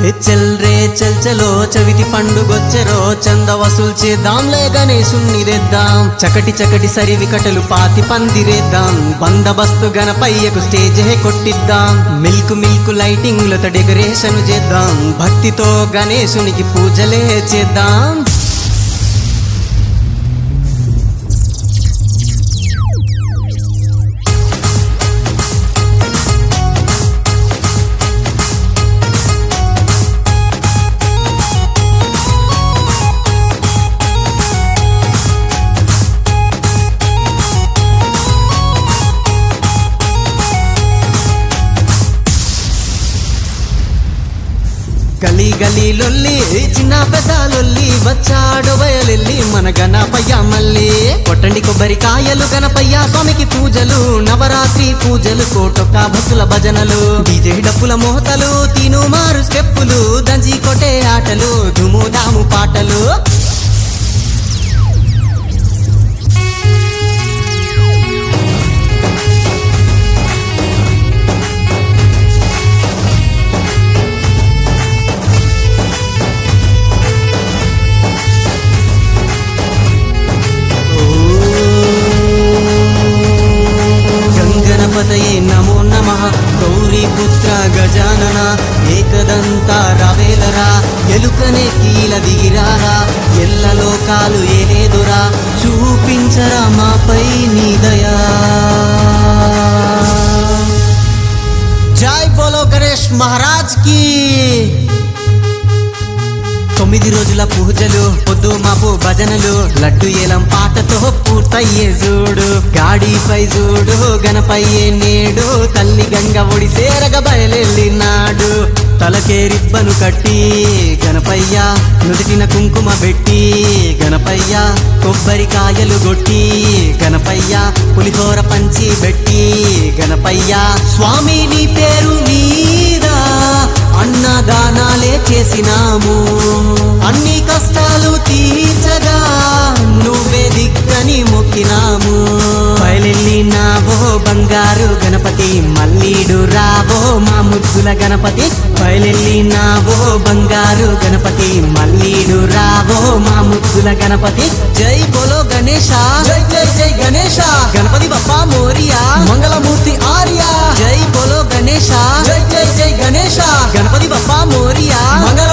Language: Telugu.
చల్ రే చల్ చలో చవితి పండుగొచ్చెరో చంద వసూలు చేద్దాంలే గణేశుణ్ణి తెద్దాం చకటి చకటి సరివి కటలు పాతి పందిరేద్దాం బందబస్తు గణపయ్యకు స్టేజ్ కొట్టిద్దాం మిల్క్ మిల్క్ లైటింగ్లతో డెకరేషన్ చేద్దాం భక్తితో గణేశునికి పూజలే చేద్దాం గలీ గలీ లొల్లి చిన్న పెద్ద లొల్లి వచ్చాడు బయలెల్లి మన గణపయ్య మళ్ళీ కొట్టండి కొబ్బరికాయలు గణపయ్య స్వామికి పూజలు నవరాత్రి పూజలు కోటొక్క భక్తుల భజనలు డీజే డప్పుల మోతలు తీను మారు స్టెప్పులు దంచి కొట్టే ఆటలు దుముదాము పాటలు గణపతయే నమో నమః గౌరీపుత్ర గజానన ఏకదంత రవేలరా ఎలుకనే కీల దిగిరారా ఎల్ల లోకాలు ఏలేదురా చూపించరా మాపై నీ దయా జై బోలో గణేష్ మహారాజ్ కి 9 రోజుల పూజలు పొద్దు మాపు భజనలు లడ్డు ఏలం పాటతో పూర్తయ్యే చూడు గాడిపై చూడు గణపయ్యే నేడు తల్లి గంగ ఒడిసేరగ బయలెళ్ళినాడు తలకే రిబ్బను కట్టి గణపయ్య నుదిటిన కుంకుమ పెట్టి గణపయ్య కొబ్బరికాయలు గొట్టి గణపయ్య పులిహోర పంచి పెట్టి గణపయ్య స్వామి నీ పేరు మీద అన్నదానాలే చేసినాము అన్ని కష్టాలు తీర్చగా నువ్వే దిక్కని మొక్కినాము బయలెళ్ళినావో బంగారు గణపతి మల్లీడు రావో మా ముద్దుల గణపతి బయలెళ్ళినావో బంగారు గణపతి మల్లీడు రావో మా ముద్దుల గణపతి జై బోలో గణేశ జై జై జై గణేశ గణపతి బప్పా మోరియా మంగళమూర్తి ఆర్య జై బోలో గణేశ జై జై జై గణేశ గణపతి బప్పా మోరియా